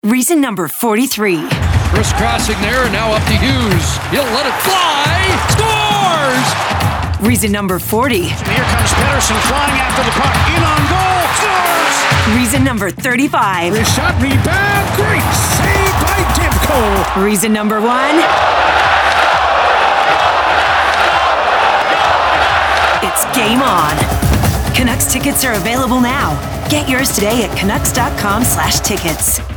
Reason number 43. Crisscrossing there, and now up to Hughes. He'll let it fly. Scores! Reason number 40. And here comes Pettersson flying after the puck. In on goal. Scores! Reason number 35. His shot rebound. Great save by Demko. Reason number 1. It's game on. Canucks tickets are available now. Get yours today at Canucks.com/tickets.